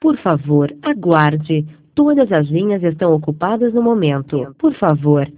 Por favor, aguarde. Todas as linhas estão ocupadas no momento. Por favor,